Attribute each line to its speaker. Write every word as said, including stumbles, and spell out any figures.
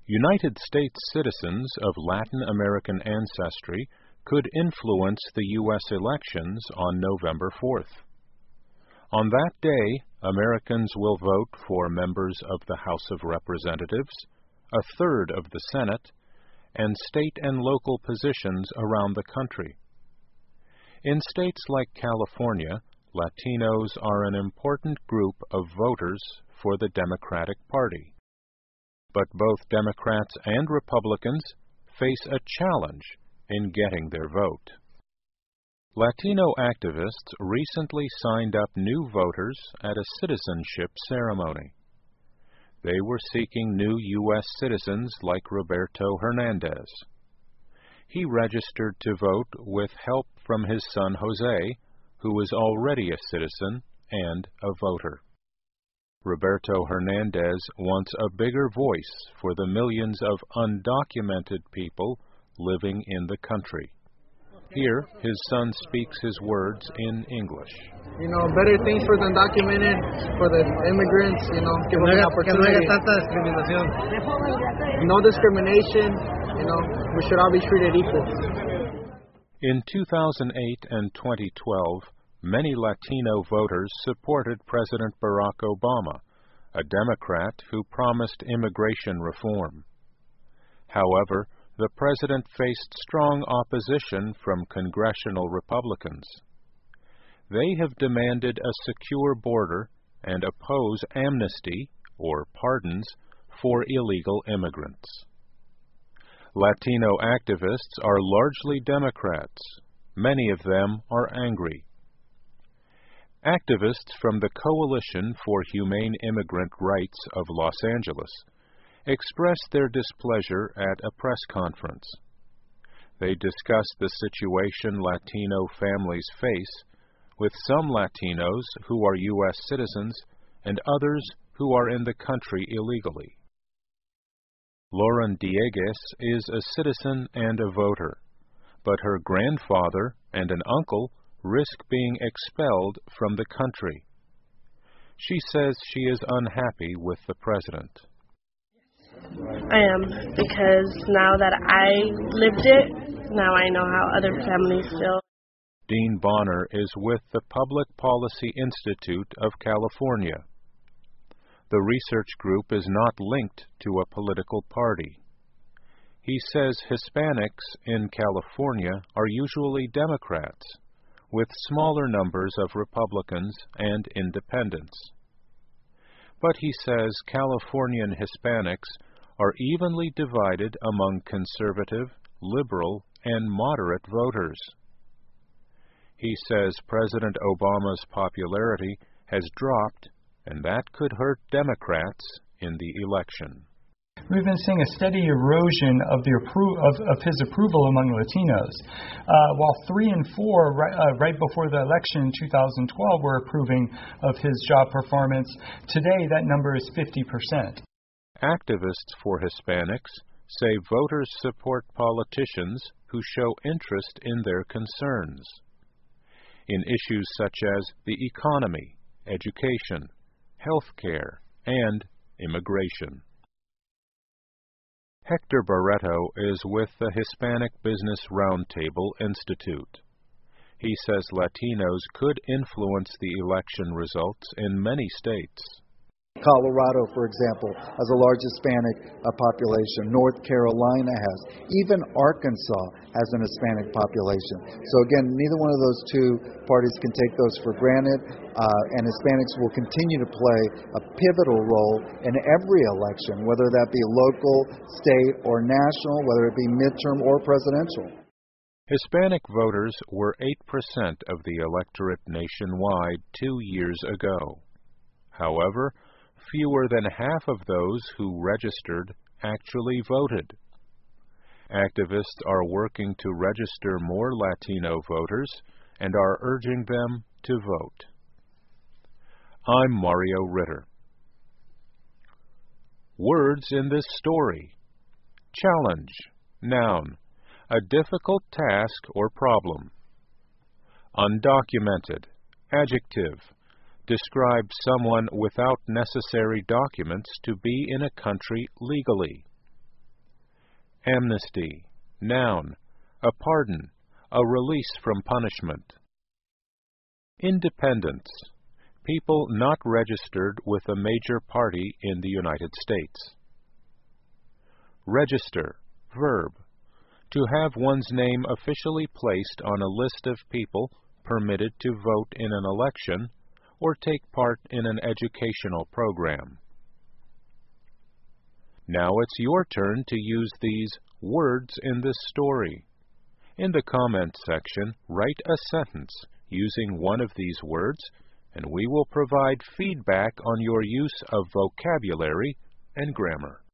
Speaker 1: United States citizens of Latin American ancestry could influence the U S elections on November fourth. On that day, Americans will vote for members of the House of Representatives, a third of the Senate, and state and local positions around the country. In states like California, Latinos are an important group of voters for the Democratic Party. But both Democrats and Republicans face a challenge in getting their vote. Latino activists recently signed up new voters at a citizenship ceremony. They were seeking new U S citizens like Roberto Hernandez. He registered to vote with help from his son Jose, who was already a citizen and a voter. Roberto Hernandez wants a bigger voice for the millions of undocumented people living in the country. Here, his son speaks his words in English.
Speaker 2: You know, better things for the undocumented, for the immigrants, you know, give them an opportunity. No discrimination, you know, we should all be treated equal.
Speaker 1: In two thousand eight and twenty twelve, many Latino voters supported President Barack Obama, a Democrat who promised immigration reform. However, the president faced strong opposition from congressional Republicans. They have demanded a secure border and oppose amnesty, or pardons, for illegal immigrants. Latino activists are largely Democrats. Many of them are angry. Activists from the Coalition for Humane Immigrant Rights of Los Angeles expressed their displeasure at a press conference. They discussed the situation Latino families face, with some Latinos who are U S citizens and others who are in the country illegally. Lauren Diegues is a citizen and a voter, but her grandfather and an uncle risk being expelled from the country. She says she is unhappy with the president.
Speaker 3: I am, because now that I lived it, now I know how other families feel.
Speaker 1: Dean Bonner is with the Public Policy Institute of California. The research group is not linked to a political party. He says Hispanics in California are usually Democrats, with smaller numbers of Republicans and independents. But he says Californian Hispanics are evenly divided among conservative, liberal, and moderate voters. He says President Obama's popularity has dropped, and that could hurt Democrats in the election.
Speaker 4: We've been seeing a steady erosion of the appro- of, of his approval among Latinos. Uh, while three and four, right, uh, right before the election in two thousand twelve, were approving of his job performance, today that number is fifty percent.
Speaker 1: Activists for Hispanics say voters support politicians who show interest in their concerns in issues such as the economy, education, health care, and immigration. Hector Barreto is with the Hispanic Business Roundtable Institute. He says Latinos could influence the election results in many states.
Speaker 5: Colorado, for example, has a large Hispanic uh, population. North Carolina has. Even Arkansas has an Hispanic population. So again, neither one of those two parties can take those for granted, uh, and Hispanics will continue to play a pivotal role in every election, whether that be local, state, or national, whether it be midterm or presidential.
Speaker 1: Hispanic voters were eight percent of the electorate nationwide two years ago. However, fewer than half of those who registered actually voted. Activists are working to register more Latino voters and are urging them to vote. I'm Mario Ritter. Words in this story. Challenge, noun, a difficult task or problem. Undocumented, adjective, describes someone without necessary documents to be in a country legally. amnesty, noun, a pardon, a release from punishment. Independents, people not registered with a major party in the United States. Register, verb, to have one's name officially placed on a list of people permitted to vote in an election or take part in an educational program. Now it's your turn to use these words in this story. In the comments section, write a sentence using one of these words, and we will provide feedback on your use of vocabulary and grammar.